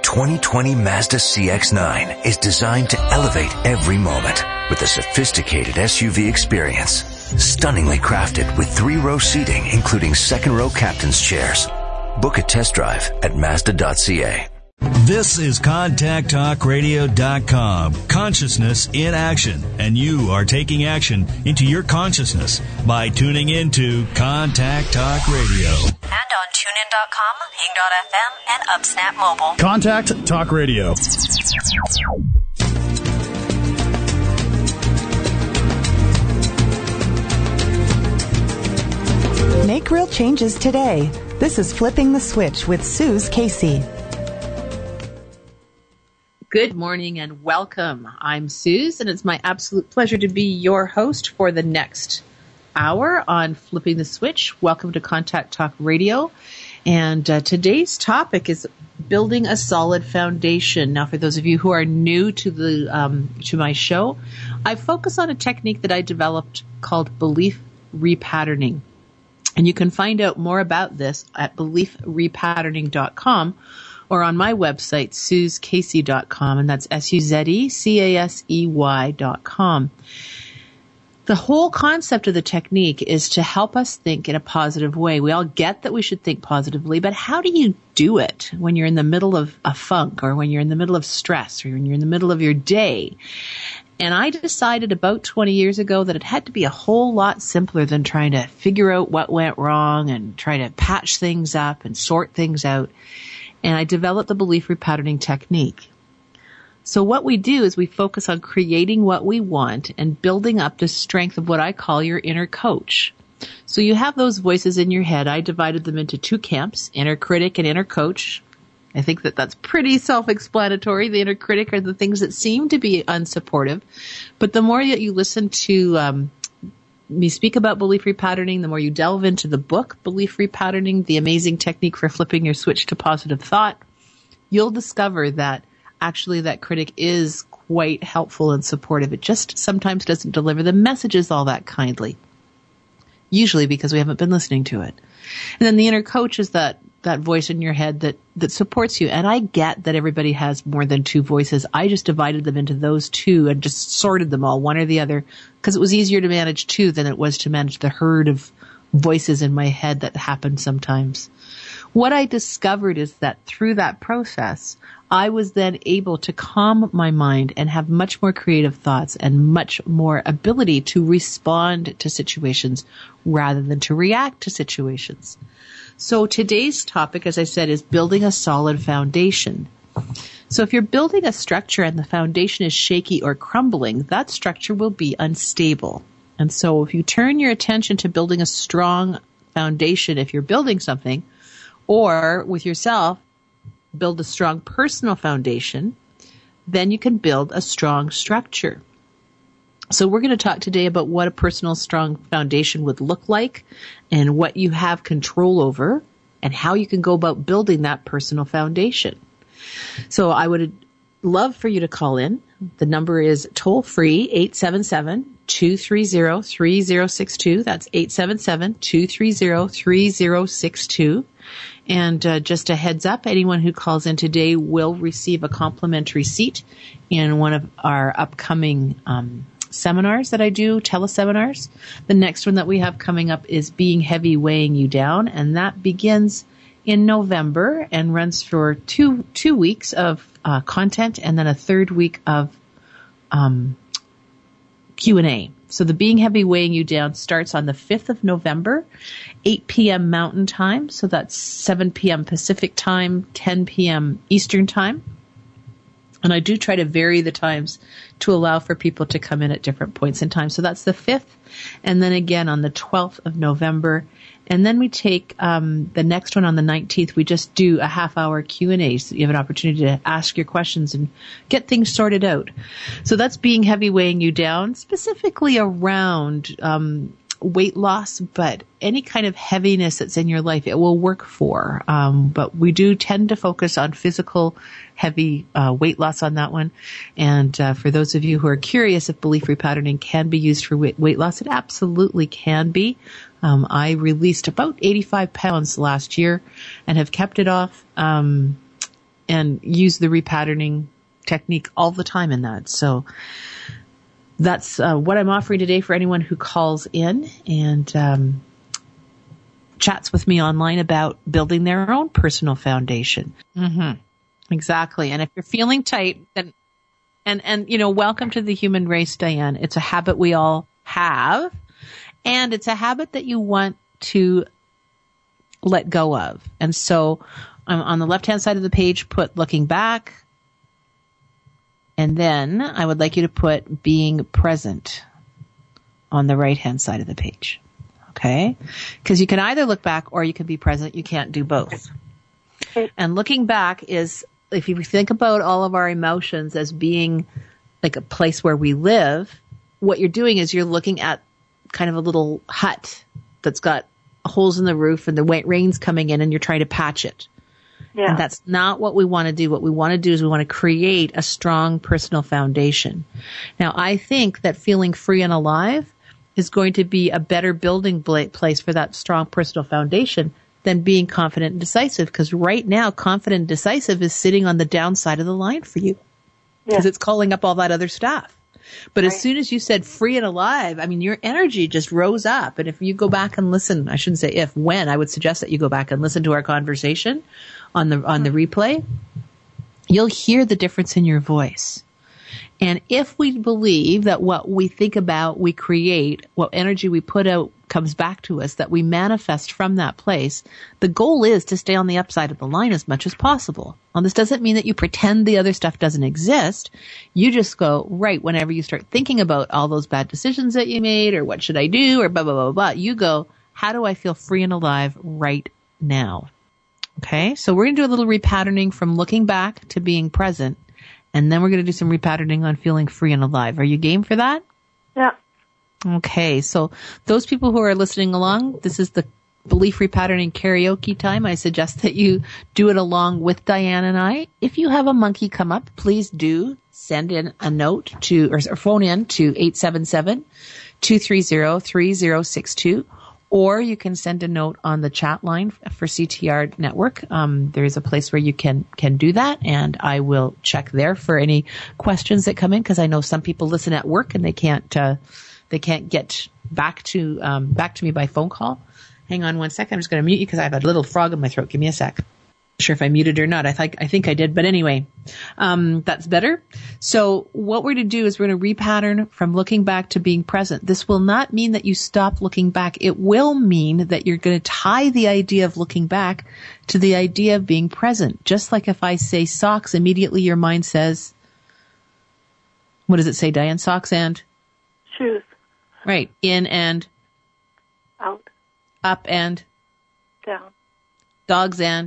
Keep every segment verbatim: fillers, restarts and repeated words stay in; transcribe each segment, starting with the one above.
twenty twenty Mazda C X nine is designed to elevate every moment with a sophisticated S U V experience. Stunningly crafted with three-row seating, including second-row captain's chairs. Book a test drive at Mazda dot C A. This is Contact Talk Radio dot com. Consciousness in action. And you are taking action into your consciousness by tuning into Contact Talk Radio. And on tune in dot com, Hing dot F M, and UpSnap Mobile. Contact Talk Radio. Make real changes today. This is Flipping the Switch with Suze Casey. Good morning and welcome. I'm Suze, and it's my absolute pleasure to be your host for the next hour on Flipping the Switch. Welcome to Contact Talk Radio. And uh, today's topic is building a solid foundation. Now, for those of you who are new to the um, to my show, I focus on a technique that I developed called belief repatterning. And you can find out more about this at belief repatterning dot com or on my website, suze casey dot com, and that's S U Z E C A S E Y dot com. The whole concept of the technique is to help us think in a positive way. We all get that we should think positively, but how do you do it when you're in the middle of a funk, or when you're in the middle of stress, or when you're in the middle of your day? And I decided about twenty years ago that it had to be a whole lot simpler than trying to figure out what went wrong and try to patch things up and sort things out. And I developed the belief repatterning technique. So what we do is we focus on creating what we want and building up the strength of what I call your inner coach. So you have those voices in your head. I divided them into two camps, inner critic and inner coach. I think that that's pretty self-explanatory. The inner critic are the things that seem to be unsupportive. But the more that you listen to um, me speak about belief repatterning, the more you delve into the book, Belief Repatterning, the amazing technique for flipping your switch to positive thought, you'll discover that actually that critic is quite helpful and supportive. It just sometimes doesn't deliver the messages all that kindly, usually because we haven't been listening to it. And then the inner coach is that that voice in your head that, that supports you. And I get that everybody has more than two voices. I just divided them into those two and just sorted them all, one or the other, because it was easier to manage two than it was to manage the herd of voices in my head that happen sometimes. What I discovered is that through that process, I was then able to calm my mind and have much more creative thoughts and much more ability to respond to situations rather than to react to situations. So today's topic, as I said, is building a solid foundation. So if you're building a structure and the foundation is shaky or crumbling, that structure will be unstable. And so if you turn your attention to building a strong foundation, if you're building something, or with yourself, build a strong personal foundation, then you can build a strong structure. So we're going to talk today about what a personal strong foundation would look like and what you have control over and how you can go about building that personal foundation. So I would love for you to call in. The number is toll free, eight seven seven, two three zero, three zero six two. That's eight seven seven, two three zero, three zero six two. And uh, just a heads up, anyone who calls in today will receive a complimentary seat in one of our upcoming um, seminars that I do, teleseminars. The next one that we have coming up is Being Heavy, Weighing You Down, and that begins in November and runs for two two weeks of uh, content and then a third week of um, Q and A. So the Being Heavy, Weighing You Down starts on the fifth of November, eight p.m. Mountain Time. So that's seven p.m. Pacific Time, ten p.m. Eastern Time. And I do try to vary the times to allow for people to come in at different points in time. So that's the fifth. And then again on the twelfth of November. And then we take um, the next one on the nineteenth. We just do a half hour Q and A. So you have an opportunity to ask your questions and get things sorted out. So that's Being Heavy, Weighing You Down, specifically around um, weight loss, but any kind of heaviness that's in your life, it will work for. Um, but we do tend to focus on physical heavy uh, weight loss on that one. And uh, for those of you who are curious if belief repatterning can be used for weight, weight loss, it absolutely can be. Um, I released about eighty-five pounds last year and have kept it off. Um, and use the repatterning technique all the time in that. So that's uh, what I'm offering today for anyone who calls in and um, chats with me online about building their own personal foundation. Mm-hmm. Exactly. And if you're feeling tight, then and and you know, welcome to the human race, Diane. It's a habit we all have, and it's a habit that you want to let go of. And so um, on the left-hand side of the page, put looking back. And then I would like you to put being present on the right-hand side of the page. Okay? Because you can either look back or you can be present. You can't do both. Okay. And looking back is, if you think about all of our emotions as being like a place where we live, what you're doing is you're looking at kind of a little hut that's got holes in the roof and the rain's coming in and you're trying to patch it. Yeah. And that's not what we want to do. What we want to do is we want to create a strong personal foundation. Now, I think that feeling free and alive is going to be a better building place for that strong personal foundation than being confident and decisive, because right now, confident and decisive is sitting on the downside of the line for you because yeah. it's calling up all that other stuff. But right. as soon as you said free and alive, I mean, your energy just rose up. And if you go back and listen, I shouldn't say if, when, I would suggest that you go back and listen to our conversation on the, on the replay, you'll hear the difference in your voice. And if we believe that what we think about, we create, what energy we put out comes back to us, that we manifest from that place, the goal is to stay on the upside of the line as much as possible. Now, this doesn't mean that you pretend the other stuff doesn't exist. You just go, right, whenever you start thinking about all those bad decisions that you made, or what should I do, or blah, blah, blah, blah, you go, how do I feel free and alive right now? Okay, so we're going to do a little repatterning from looking back to being present. And then we're going to do some repatterning on feeling free and alive. Are you game for that? Yeah. Okay. So those people who are listening along, this is the belief repatterning karaoke time. I suggest that you do it along with Diane and I. If you have a monkey come up, please do send in a note to, or, or phone in to eight seven seven, two three zero, three zero six two. Or you can send a note on the chat line for C T R Network. Um, there is a place where you can, can do that, and I will check there for any questions that come in, because I know some people listen at work and they can't, uh, they can't get back to, um, back to me by phone call. Hang on one second. I'm just going to mute you because I have a little frog in my throat. Give me a sec. Not sure if I muted or not. I think, I think I did, but anyway, um, that's better. So what we're going to do is we're going to repattern from looking back to being present. This will not mean that you stop looking back. It will mean that you're going to tie the idea of looking back to the idea of being present. Just like if I say socks, immediately your mind says, what does it say, Diane? Socks and? Shoes. Right. In and? Out. Up and? Down. Dogs and?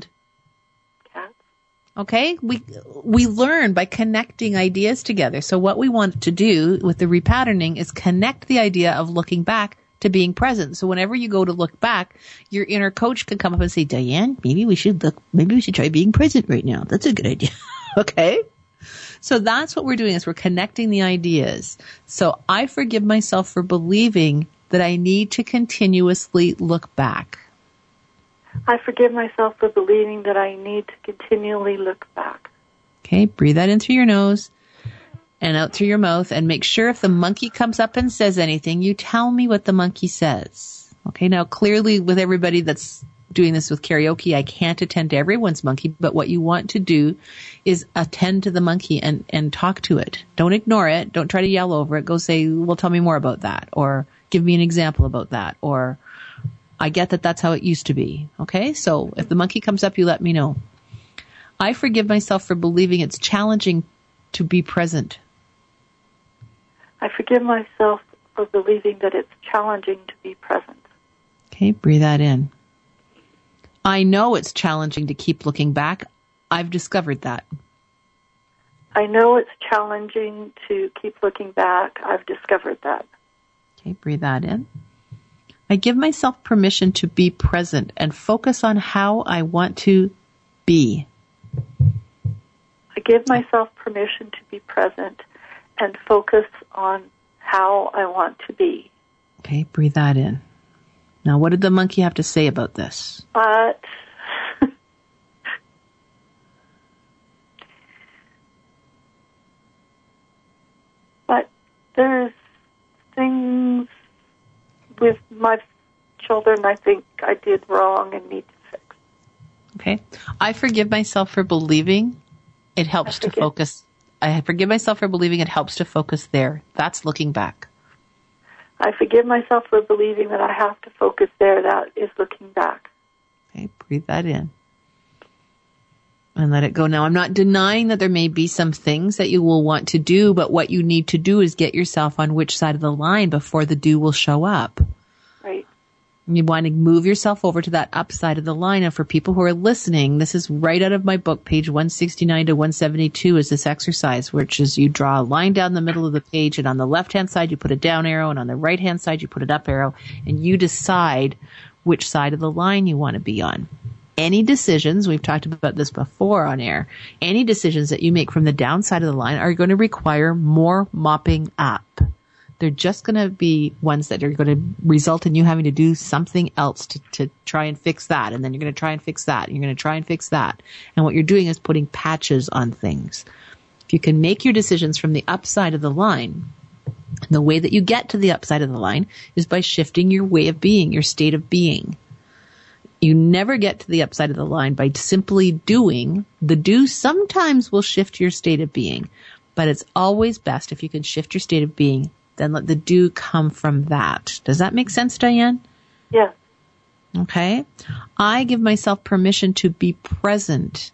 Okay, we we learn by connecting ideas together. So what we want to do with the repatterning is connect the idea of looking back to being present. So whenever you go to look back, your inner coach can come up and say, Diane, maybe we should look, maybe we should try being present right now. That's a good idea. Okay? So that's what we're doing, is we're connecting the ideas. So I forgive myself for believing that I need to continuously look back. I forgive myself for believing that I need to continually look back. Okay, breathe that in through your nose and out through your mouth, and make sure if the monkey comes up and says anything, you tell me what the monkey says. Okay, now clearly with everybody that's doing this with karaoke, I can't attend to everyone's monkey, but what you want to do is attend to the monkey and, and talk to it. Don't ignore it. Don't try to yell over it. Go say, well, tell me more about that, or give me an example about that, or I get that that's how it used to be. Okay? So if the monkey comes up, you let me know. I forgive myself for believing it's challenging to be present. I forgive myself for believing that it's challenging to be present. Okay, breathe that in. I know it's challenging to keep looking back. I've discovered that. I know it's challenging to keep looking back. I've discovered that. Okay, breathe that in. I give myself permission to be present and focus on how I want to be. I give myself permission to be present and focus on how I want to be. Okay, breathe that in. Now, what did the monkey have to say about this? But there's things with my children I think I did wrong and need to fix. Okay. I forgive myself for believing it helps to focus. I forgive myself for believing it helps to focus there. That's looking back. I forgive myself for believing that I have to focus there. That is looking back. Okay, breathe that in. And let it go. Now, I'm not denying that there may be some things that you will want to do, but what you need to do is get yourself on which side of the line before the do will show up. Right. You want to move yourself over to that up side of the line. And for people who are listening, this is right out of my book, page one sixty-nine to one seventy-two is this exercise, which is you draw a line down the middle of the page, and on the left-hand side you put a down arrow, and on the right-hand side you put an up arrow, and you decide which side of the line you want to be on. Any decisions, we've talked about this before on air, any decisions that you make from the downside of the line are going to require more mopping up. They're just going to be ones that are going to result in you having to do something else to, to try and fix that. And then you're going to try and fix that. And you're going to try and fix that. And what you're doing is putting patches on things. If you can make your decisions from the upside of the line, the way that you get to the upside of the line is by shifting your way of being, your state of being. You never get to the upside of the line by simply doing. The do sometimes will shift your state of being, but it's always best if you can shift your state of being, then let the do come from that. Does that make sense, Diane? Yes. Okay. I give myself permission to be present.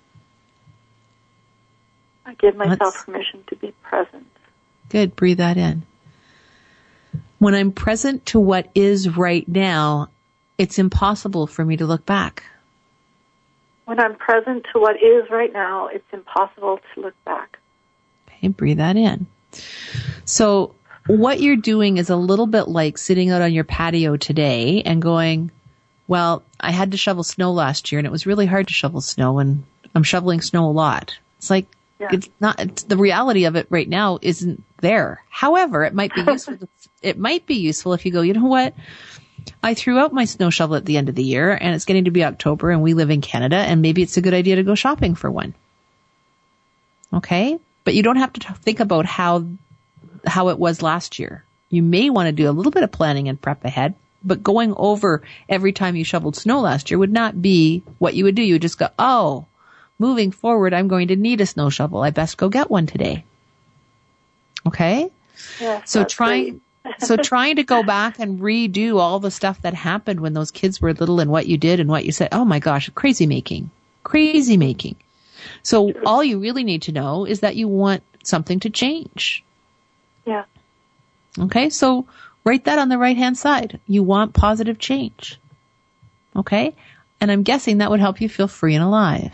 I give myself Let's, permission to be present. Good. Breathe that in. When I'm present to what is right now, it's impossible for me to look back. When I'm present to what is right now, it's impossible to look back. Okay, breathe that in. So what you're doing is a little bit like sitting out on your patio today and going, well, I had to shovel snow last year and it was really hard to shovel snow, and I'm shoveling snow a lot. It's like, yeah. it's not, it's, the reality of it right now isn't there. However, it might be useful. to, it might be useful if you go, you know what? I threw out my snow shovel at the end of the year and it's getting to be October and we live in Canada and maybe it's a good idea to go shopping for one. Okay? But you don't have to t- think about how, how it was last year. You may want to do a little bit of planning and prep ahead, but going over every time you shoveled snow last year would not be what you would do. You would just go, oh, moving forward, I'm going to need a snow shovel. I best go get one today. Okay? Yeah, so trying, so trying to go back and redo all the stuff that happened when those kids were little and what you did and what you said. Oh my gosh, crazy making, crazy making. So all you really need to know is that you want something to change. Yeah. Okay. So write that on the right hand side. You want positive change. Okay. And I'm guessing that would help you feel free and alive.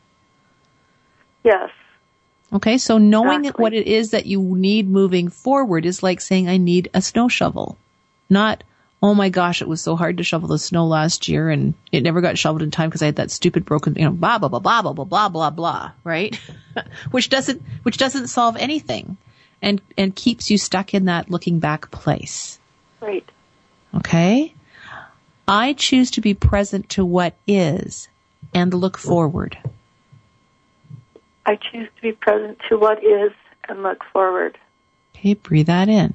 Yes. Okay, so knowing exactly. what it is that you need moving forward is like saying, I need a snow shovel. Not, oh my gosh, it was so hard to shovel the snow last year and it never got shoveled in time because I had that stupid broken, you know, blah, blah, blah, blah, blah, blah, blah, blah, blah, right? which doesn't, which doesn't solve anything and, and keeps you stuck in that looking back place. Right. Okay? I choose to be present to what is and look forward. I choose to be present to what is and look forward. Okay, breathe that in.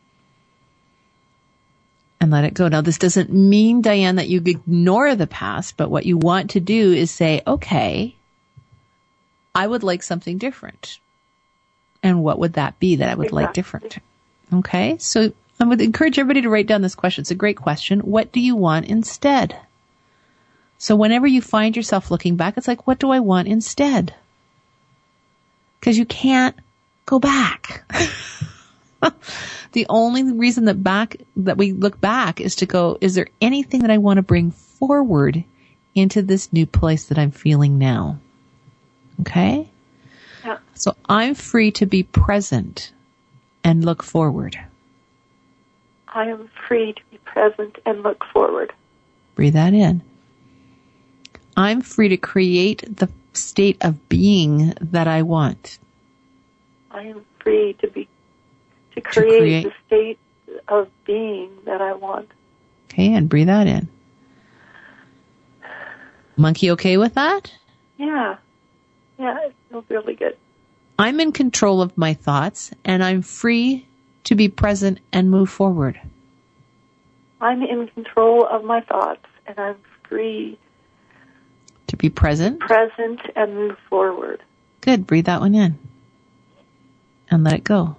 And let it go. Now, this doesn't mean, Diane, that you ignore the past, but what you want to do is say, okay, I would like something different. And what would that be that I would exactly. like different? Okay, so I would encourage everybody to write down this question. It's a great question. What do you want instead? So whenever you find yourself looking back, it's like, what do I want instead? Because you can't go back. The only reason that back, that we look back is to go, is there anything that I want to bring forward into this new place that I'm feeling now? Okay? Yeah. So I'm free to be present and look forward. I am free to be present and look forward. Breathe that in. I'm free to create the state of being that I want. I am free to be to create, to create the state of being that I want. Okay, and breathe that in. Monkey okay with that? Yeah. Yeah, it feels really good. I'm in control of my thoughts and I'm free to be present and move forward? I'm in control of my thoughts, and I'm free to be present, present, and move forward. Good. Breathe that one in, and let it go.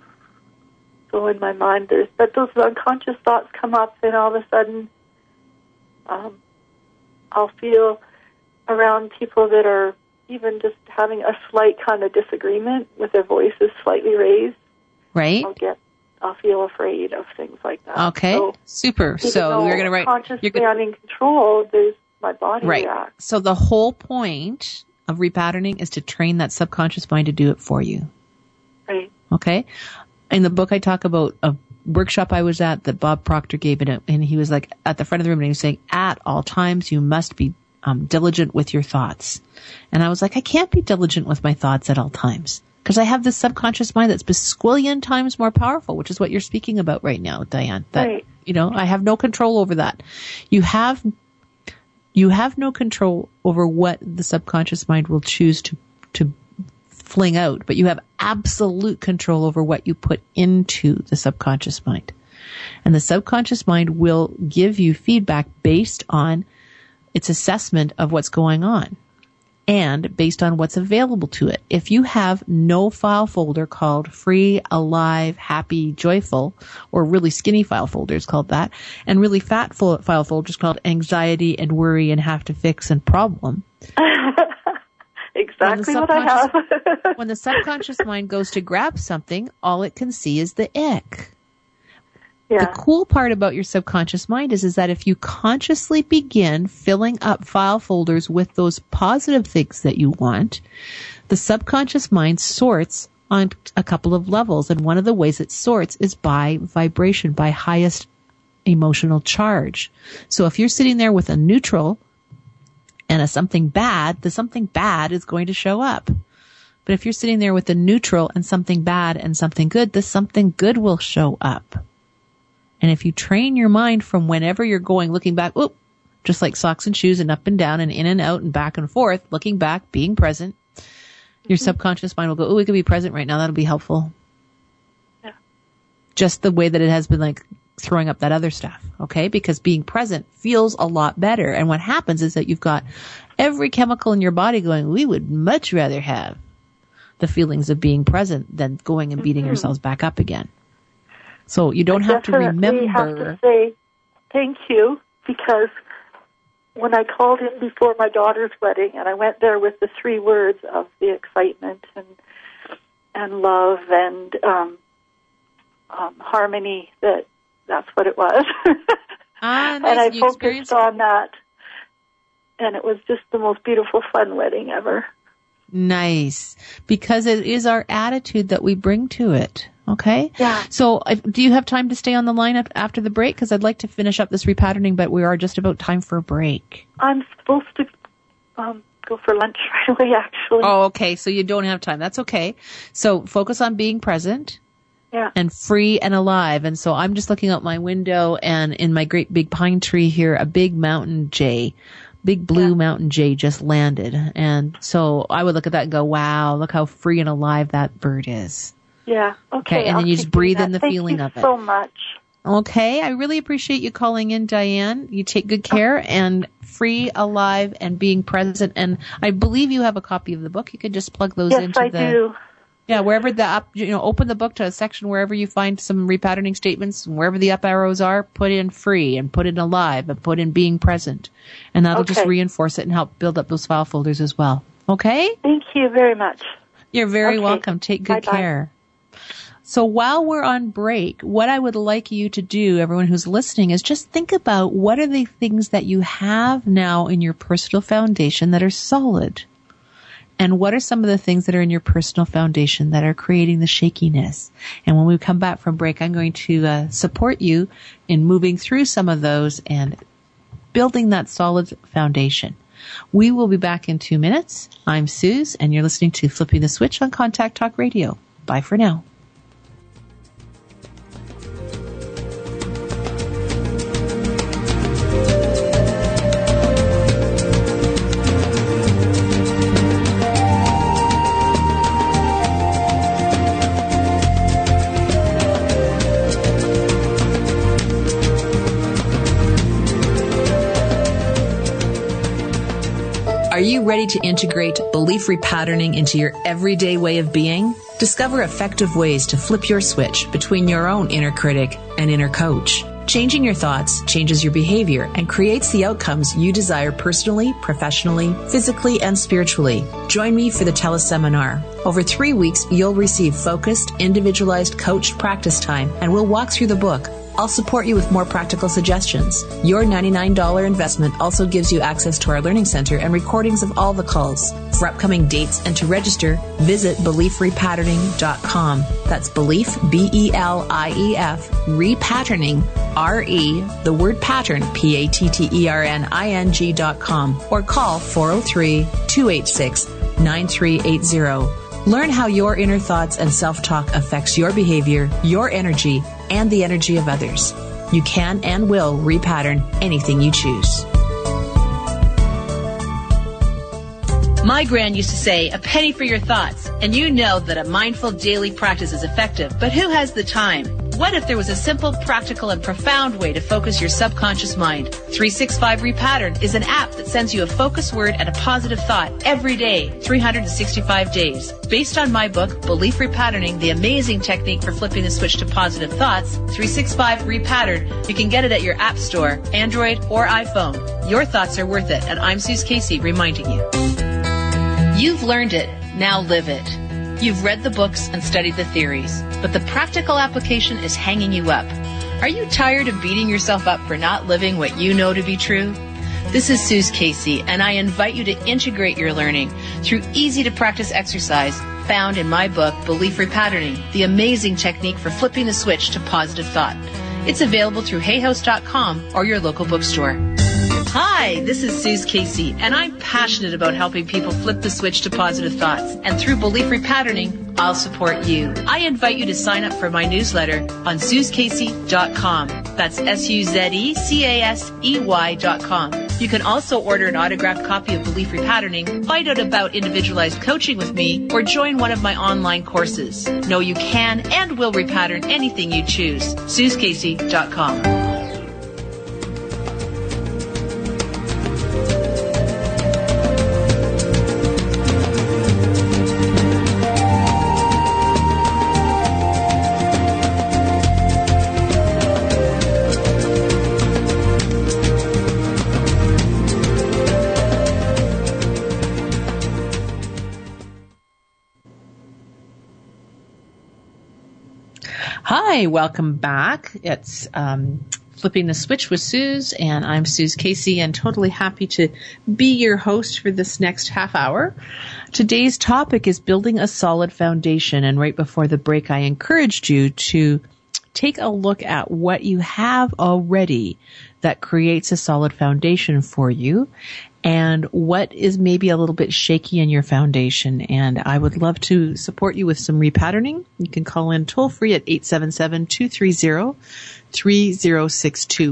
So in my mind, there's but those unconscious thoughts come up, and all of a sudden, um, I'll feel around people that are even just having a slight kind of disagreement with their voices slightly raised. Right. I'll get, I'll feel afraid of things like that. Okay. So, super. So we're going to write. Consciously, you're gonna, I'm in control. There's my body right. reacts. So the whole point of repatterning is to train that subconscious mind to do it for you. Right. Okay. In the book, I talk about a workshop I was at that Bob Proctor gave it, and he was like at the front of the room, and he was saying, "At all times, you must be um, diligent with your thoughts." And I was like, I can't be diligent with my thoughts at all times because I have this subconscious mind that's basquillion times more powerful, which is what you're speaking about right now, Diane. That, right. You know, I have no control over that. You have, you have no control over what the subconscious mind will choose to to fling out, but you have absolute control over what you put into the subconscious mind. And the subconscious mind will give you feedback based on its assessment of what's going on and based on what's available to it. If you have no file folder called free, alive, happy, joyful, or really skinny file folders called that, and really fat file folders called anxiety and worry and have to fix and problem, exactly what I have. When the subconscious mind goes to grab something, all it can see is the ick. Yeah. The cool part about your subconscious mind is, is that if you consciously begin filling up file folders with those positive things that you want, the subconscious mind sorts on a couple of levels. And one of the ways it sorts is by vibration, by highest emotional charge. So if you're sitting there with a neutral and a something bad, the something bad is going to show up. But if you're sitting there with a neutral and something bad and something good, the something good will show up. And if you train your mind from whenever you're going, looking back, oop, just like socks and shoes and up and down and in and out and back and forth, looking back, being present, your mm-hmm. subconscious mind will go, oh, we could be present right now. That'll be helpful. Yeah. Just the way that it has been like throwing up that other stuff, okay? Because being present feels a lot better. And what happens is that you've got every chemical in your body going, we would much rather have the feelings of being present than going and beating mm-hmm. ourselves back up again. So you don't I have to remember. I have to say thank you, because when I called in before my daughter's wedding, and I went there with the three words of the excitement and and love and um, um, harmony, that that's what it was. Ah, nice. And I you focused on that, and it was just the most beautiful, fun wedding ever. Nice. Because it is our attitude that we bring to it. Okay? Yeah. So if, do you have time to stay on the line up after the break? Because I'd like to finish up this repatterning, but we are just about time for a break. I'm supposed to um, go for lunch right away, actually. Oh, okay. So you don't have time. That's okay. So focus on being present. Yeah. And free and alive. And so I'm just looking out my window, and in my great big pine tree here, a big mountain jay, big blue yeah. mountain jay just landed. And so I would look at that and go, wow, look how free and alive that bird is. Yeah. Okay. Okay. And I'll then you just breathe in the Thank feeling you of it. so much. Okay. I really appreciate you calling in, Diane. You take good care, and free, alive, and being present. And I believe you have a copy of the book. You could just plug those yes, into I the. Yes, I do. Yeah, wherever the up, you know, open the book to a section wherever you find some repatterning statements, and wherever the up arrows are, put in free and put in alive and put in being present. And that'll okay. just reinforce it and help build up those file folders as well. Okay? Thank you very much. You're very okay. welcome. Take good Bye-bye. care. So while we're on break, what I would like you to do, everyone who's listening, is just think about what are the things that you have now in your personal foundation that are solid. And what are some of the things that are in your personal foundation that are creating the shakiness? And when we come back from break, I'm going to uh, support you in moving through some of those and building that solid foundation. We will be back in two minutes. I'm Suze, and you're listening to Flipping the Switch on Contact Talk Radio. Bye for now. you ready to integrate belief repatterning into your everyday way of being? Discover effective ways to flip your switch between your own inner critic and inner coach. Changing your thoughts changes your behavior and creates the outcomes you desire personally, professionally, physically, and spiritually. Join me for the teleseminar. Over three weeks, you'll receive focused, individualized coached practice time, and we'll walk through the book. I'll support you with more practical suggestions. Your ninety-nine dollars investment also gives you access to our learning center and recordings of all the calls. For upcoming dates and to register, visit belief repatterning dot com. That's belief, B E L I E F, repatterning, R E, the word pattern, P A T T E R N I N G dot com, or call four oh three, two eight six, nine three eight zero. Learn how your inner thoughts and self-talk affects your behavior, your energy, and the energy of others. You can and will repattern anything you choose. My gran used to say, a penny for your thoughts. And you know that a mindful daily practice is effective, but who has the time? What if there was a simple, practical, and profound way to focus your subconscious mind? three sixty-five Repattern is an app that sends you a focus word and a positive thought every day, three hundred sixty-five days. Based on my book, Belief Repatterning, the amazing technique for flipping the switch to positive thoughts, three sixty-five Repattern, you can get it at your app store, Android or iPhone. Your thoughts are worth it, and I'm Suze Casey reminding you. You've learned it, now live it. You've read the books and studied the theories, but the practical application is hanging you up. Are you tired of beating yourself up for not living what you know to be true? This is Suze Casey, and I invite you to integrate your learning through easy-to-practice exercise found in my book, Belief Repatterning, the amazing technique for flipping the switch to positive thought. It's available through hay house dot com or your local bookstore. Hi, this is Suze Casey, and I'm passionate about helping people flip the switch to positive thoughts. And through Belief Repatterning, I'll support you. I invite you to sign up for my newsletter on suze casey dot com. That's S U Z E C A S E Y dot com. You can also order an autographed copy of Belief Repatterning, find out about individualized coaching with me, or join one of my online courses. Know you can and will repattern anything you choose. suze casey dot com. Hi, welcome back. It's um, Flipping the Switch with Suze, and I'm Suze Casey, and totally happy to be your host for this next half hour. Today's topic is building a solid foundation, and right before the break, I encouraged you to take a look at what you have already that creates a solid foundation for you, and what is maybe a little bit shaky in your foundation. And I would love to support you with some repatterning. You can call in toll free at eight seven seven, two three zero, three zero six two.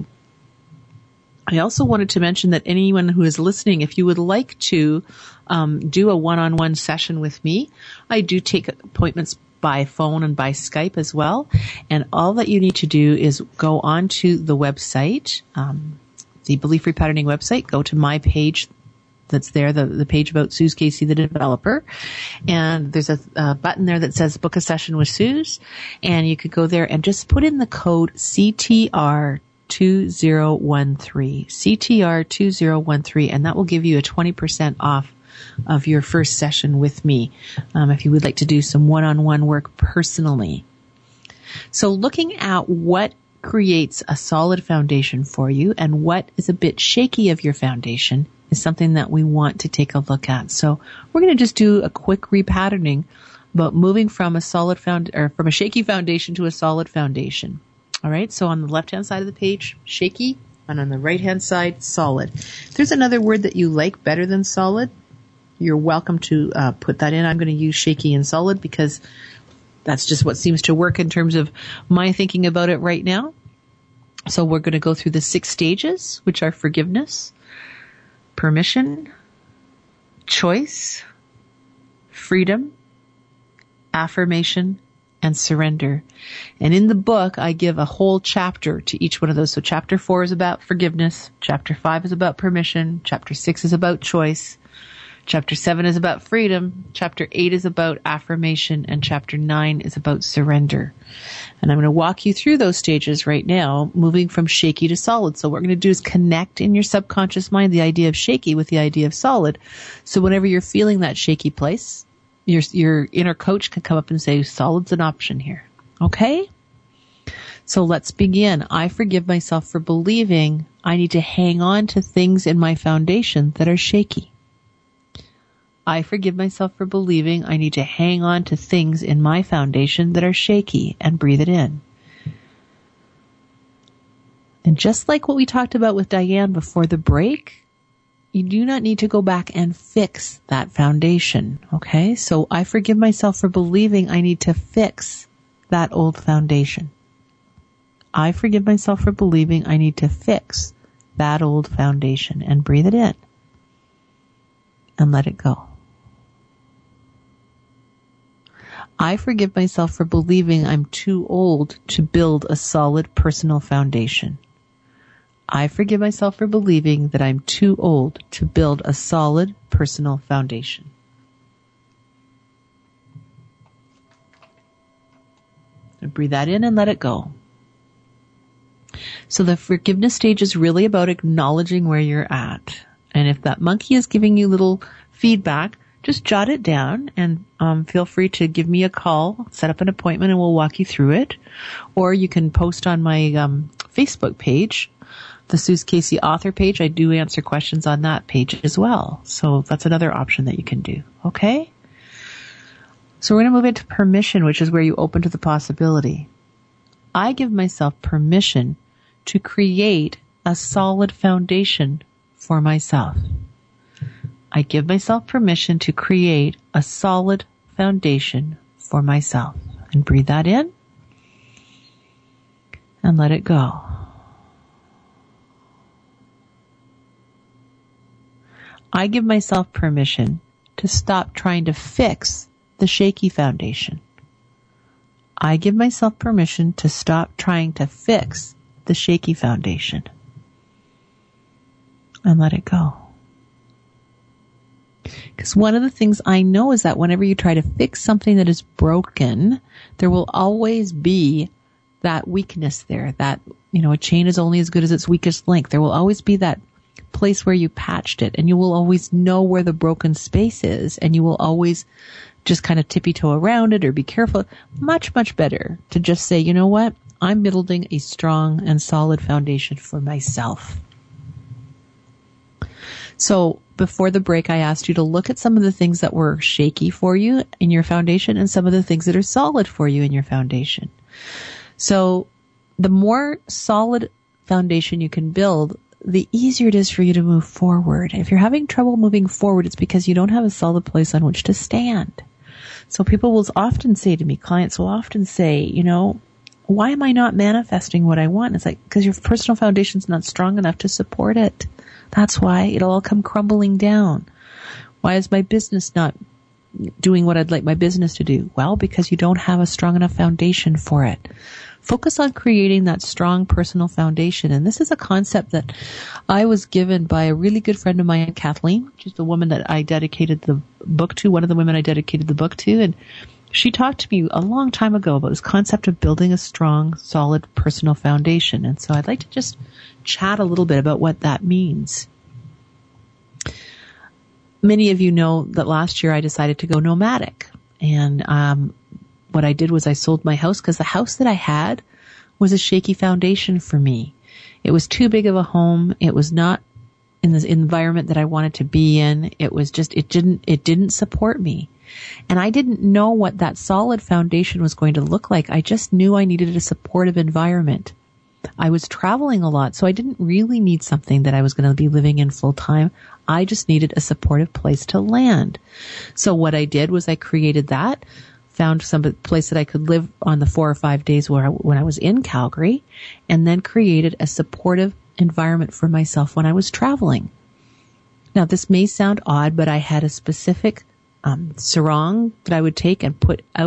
I also wanted to mention that anyone who is listening, if you would like to um, do a one-on-one session with me, I do take appointments by phone and by Skype as well. And all that you need to do is go onto the website, um, the Belief Repatterning website, go to my page that's there, the, the page about Suze Casey, the developer. And there's a, a button there that says book a session with Suze. And you could go there and just put in the code C T R two zero one three, C T R two zero one three, and that will give you a twenty percent off of your first session with me, um, if you would like to do some one-on-one work personally. So looking at what creates a solid foundation for you and what is a bit shaky of your foundation is something that we want to take a look at. So we're going to just do a quick repatterning about moving from a solid found or from a shaky foundation to a solid foundation. All right. So on the left-hand side of the page, shaky, and on the right-hand side, solid. If there's another word that you like better than solid, you're welcome to uh, put that in. I'm going to use shaky and solid because that's just what seems to work in terms of my thinking about it right now. So we're going to go through the six stages, which are forgiveness, permission, choice, freedom, affirmation, and surrender. And in the book, I give a whole chapter to each one of those. So chapter four is about forgiveness. Chapter five is about permission. Chapter six is about choice. Chapter seven is about freedom. Chapter eight is about affirmation. And chapter nine is about surrender. And I'm going to walk you through those stages right now, moving from shaky to solid. So what we're going to do is connect in your subconscious mind the idea of shaky with the idea of solid. So whenever you're feeling that shaky place, your, your inner coach can come up and say, solid's an option here. Okay? So let's begin. I forgive myself for believing I need to hang on to things in my foundation that are shaky. I forgive myself for believing I need to hang on to things in my foundation that are shaky, and breathe it in. And just like what we talked about with Diane before the break, you do not need to go back and fix that foundation. Okay? So I forgive myself for believing I need to fix that old foundation. I forgive myself for believing I need to fix that old foundation, and breathe it in and let it go. I forgive myself for believing I'm too old to build a solid personal foundation. I forgive myself for believing that I'm too old to build a solid personal foundation. And breathe that in and let it go. So the forgiveness stage is really about acknowledging where you're at. And if that monkey is giving you little feedback, just jot it down and um, feel free to give me a call, set up an appointment, and we'll walk you through it. Or you can post on my um, Facebook page, the Suze Casey author page. I do answer questions on that page as well. So that's another option that you can do. Okay? So we're going to move into permission, which is where you open to the possibility. I give myself permission to create a solid foundation for myself. I give myself permission to create a solid foundation for myself. And breathe that in and let it go. I give myself permission to stop trying to fix the shaky foundation. I give myself permission to stop trying to fix the shaky foundation. And let it go. Because one of the things I know is that whenever you try to fix something that is broken, there will always be that weakness there. That, you know, a chain is only as good as its weakest link. There will always be that place where you patched it, and you will always know where the broken space is, and you will always just kind of tippy-toe around it or be careful. Much, much better to just say, you know what? I'm building a strong and solid foundation for myself. So before the break, I asked you to look at some of the things that were shaky for you in your foundation and some of the things that are solid for you in your foundation. So the more solid foundation you can build, the easier it is for you to move forward. If you're having trouble moving forward, it's because you don't have a solid place on which to stand. So people will often say to me, clients will often say, you know, why am I not manifesting what I want? It's like, because your personal foundation's not strong enough to support it. That's why it'll all come crumbling down. Why is my business not doing what I'd like my business to do? Well, because you don't have a strong enough foundation for it. Focus on creating that strong personal foundation. And this is a concept that I was given by a really good friend of mine, Kathleen. She's the woman that I dedicated the book to, one of the women I dedicated the book to. And she talked to me a long time ago about this concept of building a strong, solid personal foundation. And so I'd like to just chat a little bit about what that means. Many of you know that last year I decided to go nomadic. And um what I did was I sold my house because the house that I had was a shaky foundation for me. It was too big of a home. It was not in the environment that I wanted to be in. It was just, it didn't, it didn't support me. And I didn't know what that solid foundation was going to look like. I just knew I needed a supportive environment. I was traveling a lot, so I didn't really need something that I was going to be living in full time. I just needed a supportive place to land. So what I did was I created that, found some place that I could live on the four or five days where I, when I was in Calgary, and then created a supportive environment for myself when I was traveling. Now, this may sound odd, but I had a specific um, sarong that I would take and put out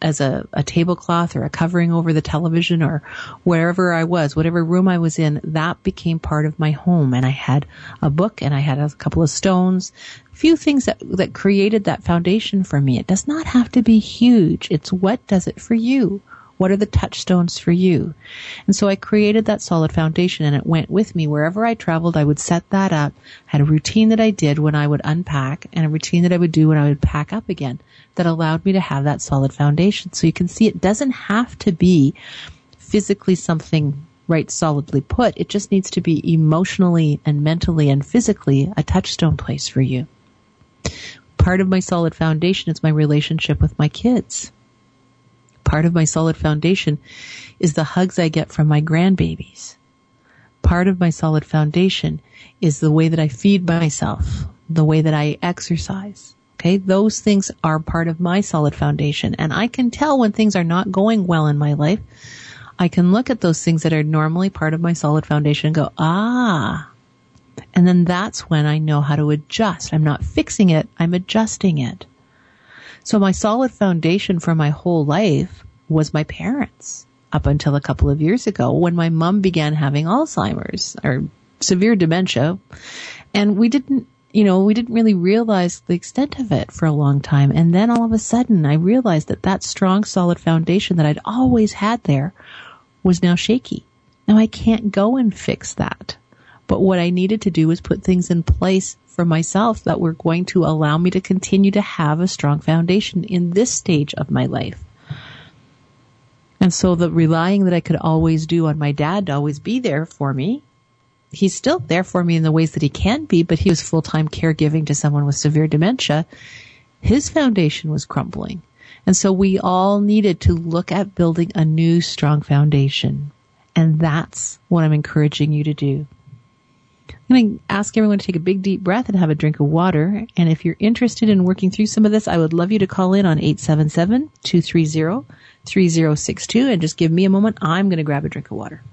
as a, a tablecloth or a covering over the television or wherever I was, whatever room I was in, that became part of my home. And I had a book and I had a couple of stones, a few things that, that created that foundation for me. It does not have to be huge. It's what does it for you? What are the touchstones for you? And so I created that solid foundation and it went with me. Wherever I traveled, I would set that up. I had a routine that I did when I would unpack and a routine that I would do when I would pack up again that allowed me to have that solid foundation. So you can see it doesn't have to be physically something right solidly put. It just needs to be emotionally and mentally and physically a touchstone place for you. Part of my solid foundation is my relationship with my kids. Part of my solid foundation is the hugs I get from my grandbabies. Part of my solid foundation is the way that I feed myself, the way that I exercise. Okay, those things are part of my solid foundation. And I can tell when things are not going well in my life. I can look at those things that are normally part of my solid foundation and go, ah. And then that's when I know how to adjust. I'm not fixing it, I'm adjusting it. So my solid foundation for my whole life was my parents up until a couple of years ago when my mom began having Alzheimer's or severe dementia. And we didn't, you know, we didn't really realize the extent of it for a long time. And then all of a sudden I realized that that strong, solid foundation that I'd always had there was now shaky. Now I can't go and fix that. But what I needed to do was put things in place for myself that were going to allow me to continue to have a strong foundation in this stage of my life. And so the relying that I could always do on my dad to always be there for me, he's still there for me in the ways that he can be, but he was full-time caregiving to someone with severe dementia. His foundation was crumbling. And so we all needed to look at building a new strong foundation. And that's what I'm encouraging you to do. I'm going to ask everyone to take a big deep breath and have a drink of water. And if you're interested in working through some of this, I would love you to call in on eight seven seven, two three zero, three zero six two and just give me a moment. I'm going to grab a drink of water.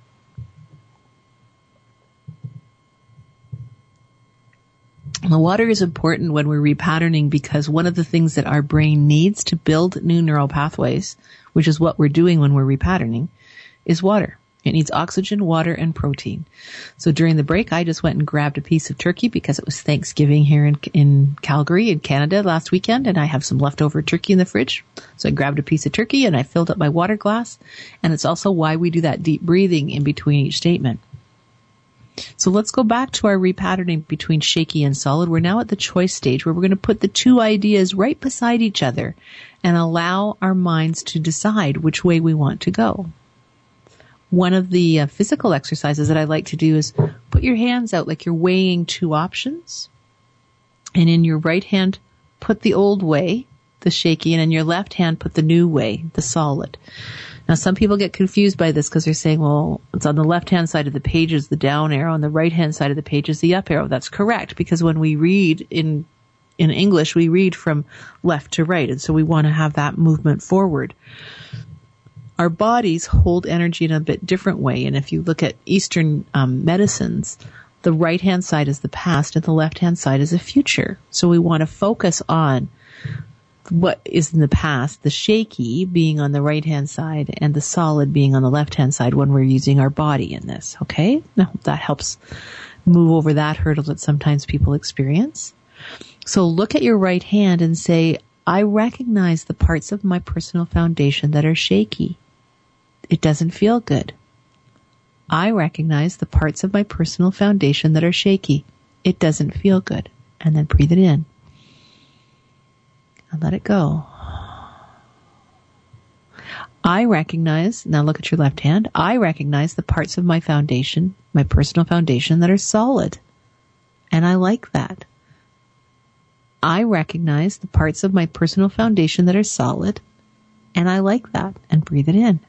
The water is important when we're repatterning because one of the things that our brain needs to build new neural pathways, which is what we're doing when we're repatterning, is water. It needs oxygen, water, and protein. So during the break, I just went and grabbed a piece of turkey because it was Thanksgiving here in, in Calgary in Canada last weekend, and I have some leftover turkey in the fridge. So I grabbed a piece of turkey and I filled up my water glass. And it's also why we do that deep breathing in between each statement. So let's go back to our repatterning between shaky and solid. We're now at the choice stage where we're going to put the two ideas right beside each other and allow our minds to decide which way we want to go. One of the uh, physical exercises that I like to do is put your hands out like you're weighing two options. And in your right hand, put the old way, the shaky, and in your left hand, put the new way, the solid. Now, some people get confused by this because they're saying, well, it's on the left-hand side of the page is the down arrow, on the right-hand side of the page is the up arrow. That's correct, because when we read in in English, we read from left to right, and so we want to have that movement forward. Our bodies hold energy in a bit different way, and if you look at Eastern um, medicines, the right-hand side is the past and the left-hand side is the future. So we want to focus on what is in the past, the shaky being on the right-hand side and the solid being on the left-hand side when we're using our body in this, okay? Now, that helps move over that hurdle that sometimes people experience. So look at your right hand and say, I recognize the parts of my personal foundation that are shaky. It doesn't feel good. I recognize the parts of my personal foundation that are shaky. It doesn't feel good. And then breathe it in. And let it go. I recognize, now look at your left hand, I recognize the parts of my foundation, my personal foundation that are solid. And I like that. I recognize the parts of my personal foundation that are solid. And I like that. And breathe it in.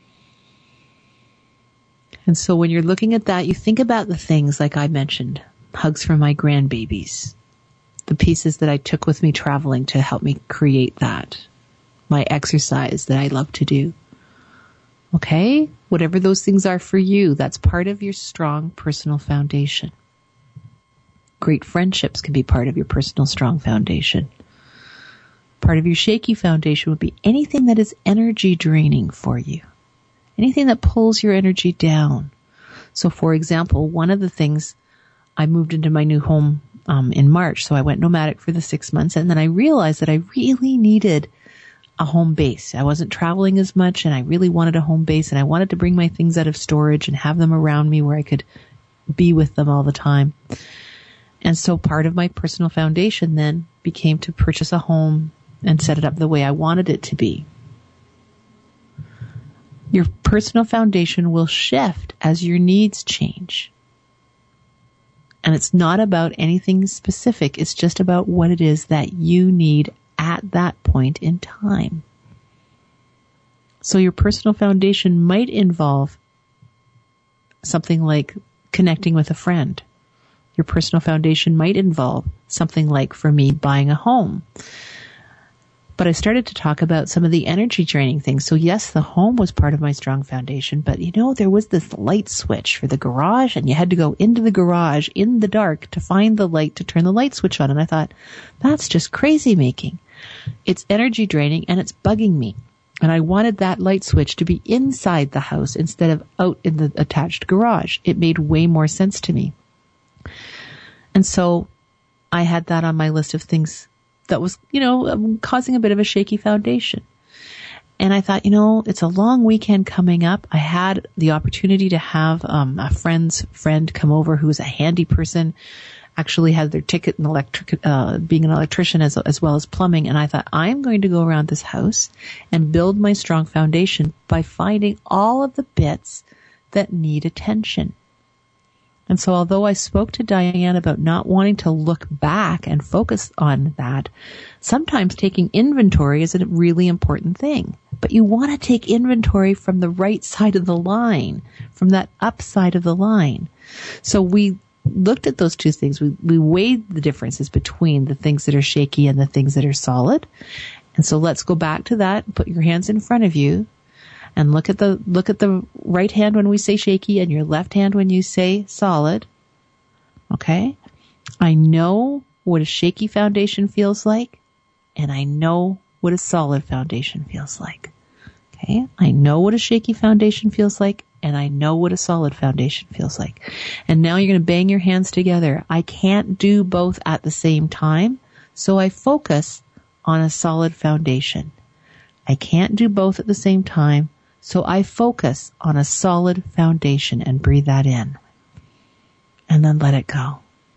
And so when you're looking at that, you think about the things like I mentioned, hugs from my grandbabies, the pieces that I took with me traveling to help me create that, my exercise that I love to do. Okay? Whatever those things are for you, that's part of your strong personal foundation. Great friendships can be part of your personal strong foundation. Part of your shaky foundation would be anything that is energy draining for you. Anything that pulls your energy down. So for example, one of the things, I moved into my new home um, in March, so I went nomadic for the six months, and then I realized that I really needed a home base. I wasn't traveling as much, and I really wanted a home base, and I wanted to bring my things out of storage and have them around me where I could be with them all the time. And so part of my personal foundation then became to purchase a home and set it up the way I wanted it to be. Your personal foundation will shift as your needs change. And it's not about anything specific. It's just about what it is that you need at that point in time. So your personal foundation might involve something like connecting with a friend. Your personal foundation might involve something like, for me, buying a home. But I started to talk about some of the energy draining things. So yes, the home was part of my strong foundation, but you know, there was this light switch for the garage, and you had to go into the garage in the dark to find the light to turn the light switch on. And I thought, that's just crazy making. It's energy draining and it's bugging me. And I wanted that light switch to be inside the house instead of out in the attached garage. It made way more sense to me. And so I had that on my list of things that was, you know, causing a bit of a shaky foundation. And I thought, you know, it's a long weekend coming up. I had the opportunity to have um, a friend's friend come over who was a handy person, actually had their ticket in electric, uh, being an electrician as, as well as plumbing. And I thought, I'm going to go around this house and build my strong foundation by finding all of the bits that need attention. And so although I spoke to Diane about not wanting to look back and focus on that, sometimes taking inventory is a really important thing. But you want to take inventory from the right side of the line, from that upside of the line. So we looked at those two things. We, we weighed the differences between the things that are shaky and the things that are solid. And so let's go back to that. Put your hands in front of you. And look at the, look at the right hand when we say shaky and your left hand when you say solid. Okay? I know what a shaky foundation feels like, and I know what a solid foundation feels like. Okay? I know what a shaky foundation feels like, and I know what a solid foundation feels like. And now you're going to bang your hands together. I can't do both at the same time, so I focus on a solid foundation. I can't do both at the same time, so I focus on a solid foundation and breathe that in. And then let it go.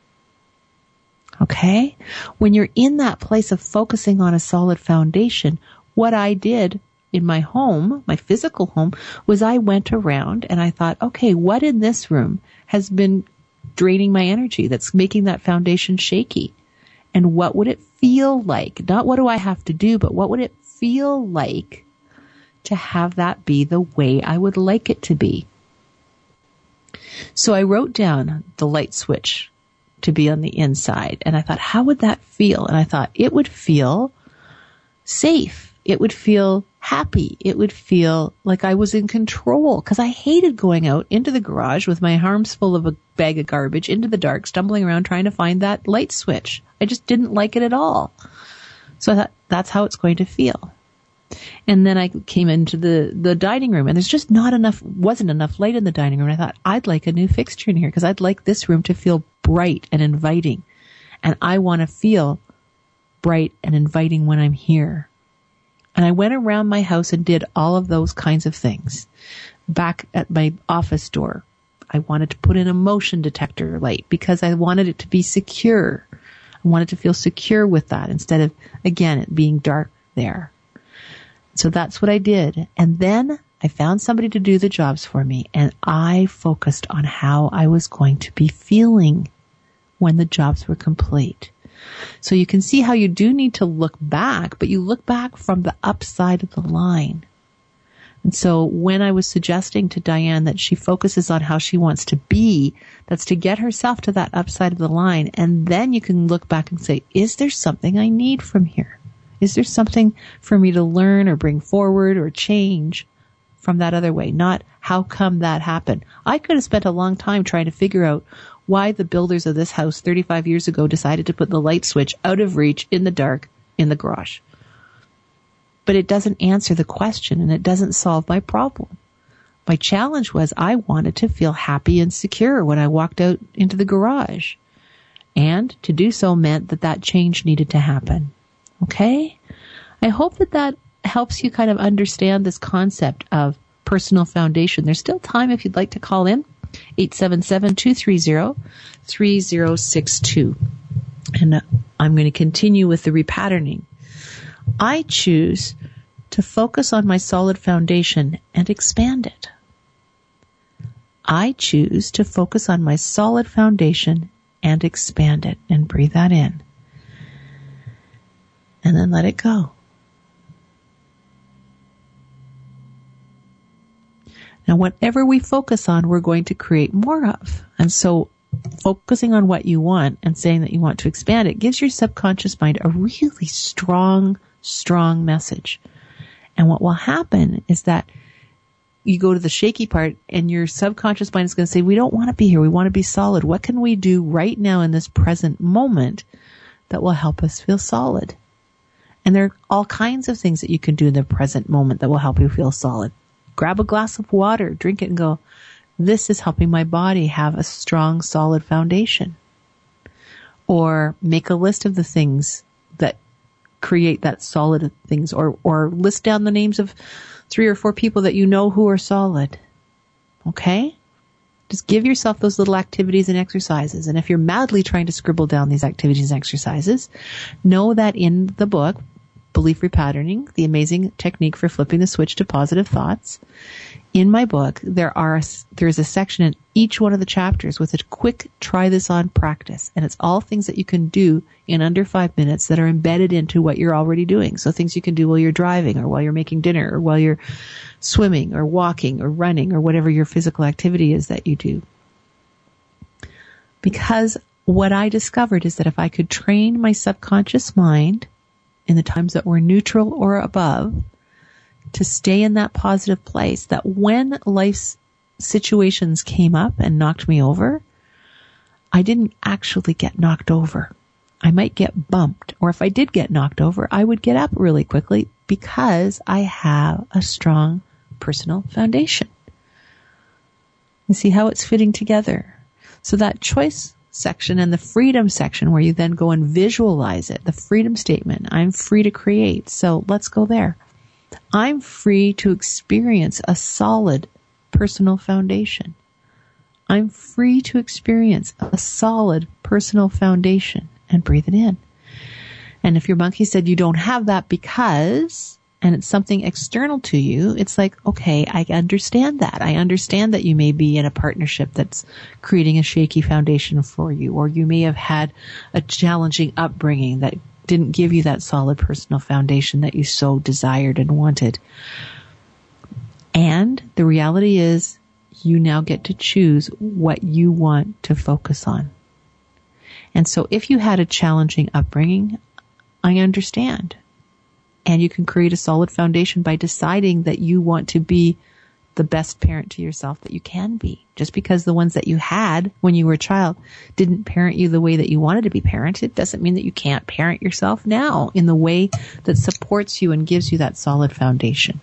Okay? When you're in that place of focusing on a solid foundation, what I did in my home, my physical home, was I went around and I thought, okay, what in this room has been draining my energy that's making that foundation shaky? And what would it feel like? Not what do I have to do, but what would it feel like to have that be the way I would like it to be? So I wrote down the light switch to be on the inside, and I thought, how would that feel? And I thought it would feel safe. It would feel happy. It would feel like I was in control, because I hated going out into the garage with my arms full of a bag of garbage into the dark, stumbling around trying to find that light switch. I just didn't like it at all. So I thought, that's how it's going to feel. And then I came into the, the dining room, and there's just not enough, wasn't enough light in the dining room. And I thought, I'd like a new fixture in here, because I'd like this room to feel bright and inviting. And I want to feel bright and inviting when I'm here. And I went around my house and did all of those kinds of things. Back at my office door, I wanted to put in a motion detector light because I wanted it to be secure. I wanted to feel secure with that instead of, again, it being dark there. So that's what I did. And then I found somebody to do the jobs for me, and I focused on how I was going to be feeling when the jobs were complete. So you can see how you do need to look back, but you look back from the upside of the line. And so when I was suggesting to Diane that she focuses on how she wants to be, that's to get herself to that upside of the line. And then you can look back and say, is there something I need from here? Is there something for me to learn or bring forward or change from that other way? Not how come that happened. I could have spent a long time trying to figure out why the builders of this house thirty-five years ago decided to put the light switch out of reach in the dark in the garage. but it doesn't answer the question and it doesn't solve my problem. My challenge was I wanted to feel happy and secure when I walked out into the garage. And to do so meant that that change needed to happen. Okay? I hope that that helps you kind of understand this concept of personal foundation. There's still time if you'd like to call in. eight seven seven, two three zero, three zero six two. And I'm going to continue with the repatterning. I choose to focus on my solid foundation and expand it. I choose to focus on my solid foundation and expand it. And breathe that in. And then let it go. Now, whatever we focus on, we're going to create more of. And so focusing on what you want and saying that you want to expand it gives your subconscious mind a really strong, strong message. And what will happen is that you go to the shaky part and your subconscious mind is going to say, we don't want to be here. We want to be solid. What can we do right now in this present moment that will help us feel solid? And there are all kinds of things that you can do in the present moment that will help you feel solid. Grab a glass of water, drink it and go, this is helping my body have a strong, solid foundation. Or make a list of the things that create that solid things, or, or list down the names of three or four people that you know who are solid. Okay? Just give yourself those little activities and exercises. And if you're madly trying to scribble down these activities and exercises, know that in the book, Belief Repatterning, the amazing technique for flipping the switch to positive thoughts. In my book, there are there's a section in each one of the chapters with a quick try this on practice. And it's all things that you can do in under five minutes that are embedded into what you're already doing. So things you can do while you're driving or while you're making dinner or while you're swimming or walking or running or whatever your physical activity is that you do. Because what I discovered is that if I could train my subconscious mind in the times that were neutral or above, to stay in that positive place, that when life's situations came up and knocked me over, I didn't actually get knocked over. I might get bumped, or if I did get knocked over, I would get up really quickly because I have a strong personal foundation. You see how it's fitting together? So that choice section and the freedom section where you then go and visualize it, the freedom statement, I'm free to create. So let's go there. I'm free to experience a solid personal foundation. I'm free to experience a solid personal foundation, and breathe it in. And if your monkey said you don't have that because, and it's something external to you, it's like, okay, I understand that. I understand that you may be in a partnership that's creating a shaky foundation for you, or you may have had a challenging upbringing that didn't give you that solid personal foundation that you so desired and wanted. And the reality is, you now get to choose what you want to focus on. And so if you had a challenging upbringing, I understand. And you can create a solid foundation by deciding that you want to be the best parent to yourself that you can be. Just because the ones that you had when you were a child didn't parent you the way that you wanted to be parented doesn't mean that you can't parent yourself now in the way that supports you and gives you that solid foundation.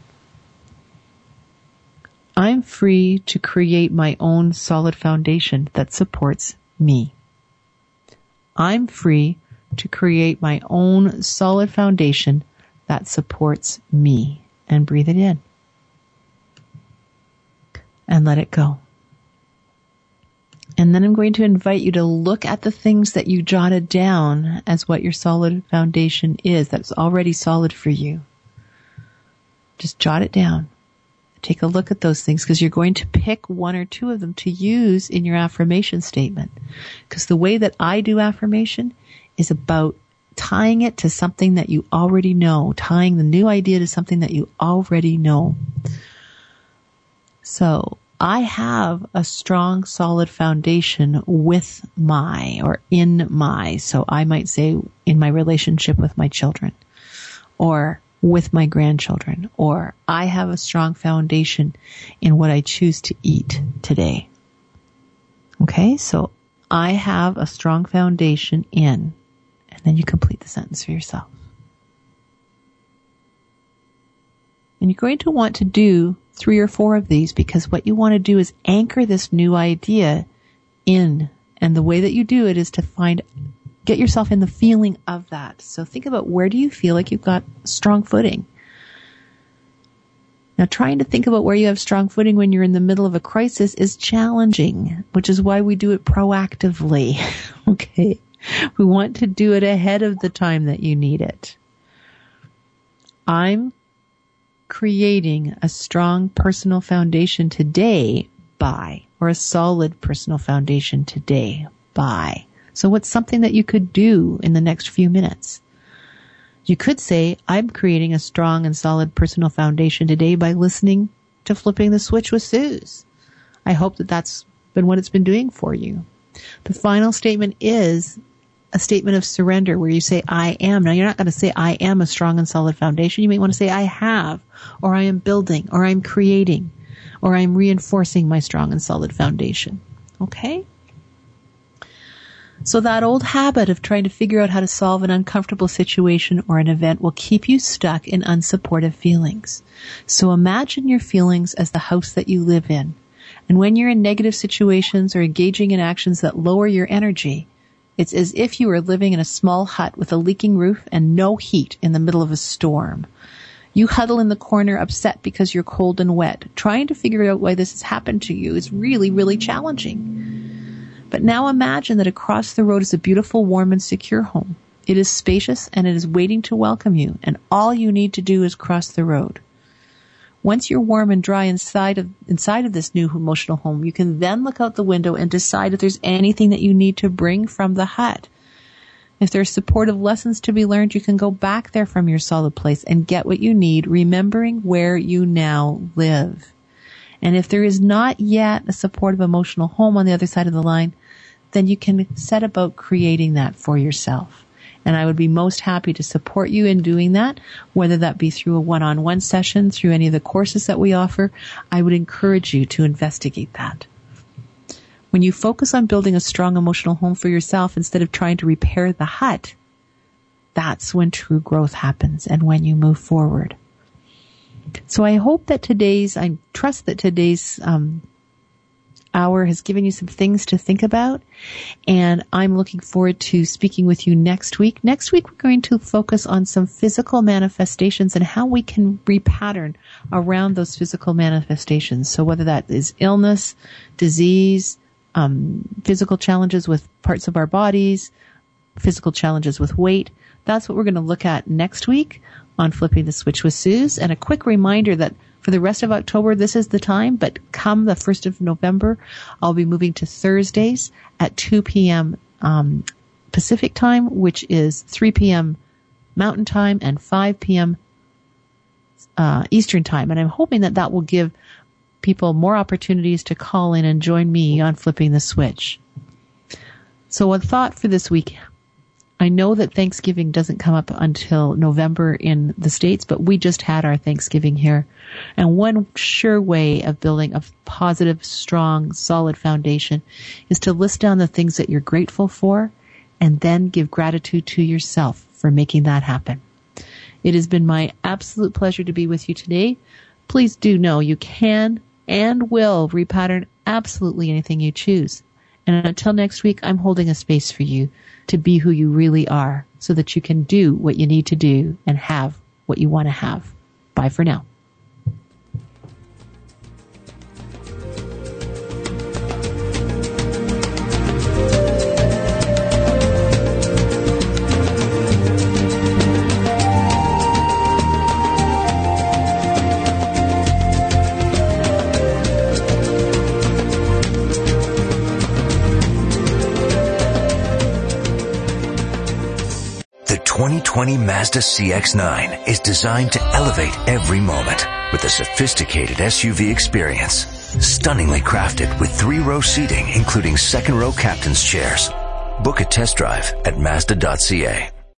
I'm free to create my own solid foundation that supports me. I'm free to create my own solid foundation that supports me. And breathe it in. And let it go. And then I'm going to invite you to look at the things that you jotted down as what your solid foundation is, that's already solid for you. Just jot it down. Take a look at those things, because you're going to pick one or two of them to use in your affirmation statement. Because the way that I do affirmation is about tying it to something that you already know, tying the new idea to something that you already know. So I have a strong, solid foundation with my, or in my, so I might say in my relationship with my children, or with my grandchildren, or I have a strong foundation in what I choose to eat today. Okay, so I have a strong foundation in, and then you complete the sentence for yourself. And you're going to want to do three or four of these, because what you want to do is anchor this new idea in. And the way that you do it is to find, get yourself in the feeling of that. So think about, where do you feel like you've got strong footing? Now, trying to think about where you have strong footing when you're in the middle of a crisis is challenging, which is why we do it proactively. Okay. We want to do it ahead of the time that you need it. I'm creating a strong personal foundation today by, or a solid personal foundation today by. So what's something that you could do in the next few minutes? You could say, I'm creating a strong and solid personal foundation today by listening to Flipping the Switch with Suze. I hope that that's been what it's been doing for you. The final statement is a statement of surrender, where you say, I am. Now, you're not going to say, I am a strong and solid foundation. You may want to say, I have, or I am building, or I'm creating, or I'm reinforcing my strong and solid foundation. Okay? So that old habit of trying to figure out how to solve an uncomfortable situation or an event will keep you stuck in unsupportive feelings. So imagine your feelings as the house that you live in. And when you're in negative situations or engaging in actions that lower your energy, it's as if you were living in a small hut with a leaking roof and no heat in the middle of a storm. You huddle in the corner upset because you're cold and wet. Trying to figure out why this has happened to you is really, really challenging. But now imagine that across the road is a beautiful, warm, and secure home. It is spacious and it is waiting to welcome you, and all you need to do is cross the road. Once you're warm and dry inside of inside of this new emotional home, you can then look out the window and decide if there's anything that you need to bring from the hut. If there's supportive lessons to be learned, you can go back there from your solid place and get what you need, remembering where you now live. And if there is not yet a supportive emotional home on the other side of the line, then you can set about creating that for yourself. And I would be most happy to support you in doing that, whether that be through a one-on-one session, through any of the courses that we offer. I would encourage you to investigate that. When you focus on building a strong emotional home for yourself instead of trying to repair the hut, that's when true growth happens and when you move forward. So I hope that today's, I trust that today's um, hour has given you some things to think about, and I'm looking forward to speaking with you next week. Next week we're going to focus on some physical manifestations and how we can repattern around those physical manifestations. So whether that is illness, disease, um, physical challenges with parts of our bodies, physical challenges with weight, that's what we're going to look at next week on Flipping the Switch with Suze. And a quick reminder that for the rest of October, this is the time, but come the first of November, I'll be moving to Thursdays at two p.m. Um, Pacific time, which is three p.m. Mountain time and five p.m. Uh, Eastern time. And I'm hoping that that will give people more opportunities to call in and join me on Flipping the Switch. So a thought for this week. I know that Thanksgiving doesn't come up until November in the States, but we just had our Thanksgiving here. And one sure way of building a positive, strong, solid foundation is to list down the things that you're grateful for and then give gratitude to yourself for making that happen. It has been my absolute pleasure to be with you today. Please do know you can and will repattern absolutely anything you choose. And until next week, I'm holding a space for you to be who you really are so that you can do what you need to do and have what you want to have. Bye for now. twenty twenty Mazda C X nine is designed to elevate every moment with a sophisticated S U V experience. Stunningly crafted with three-row seating, including second-row captain's chairs. Book a test drive at Mazda dot C A.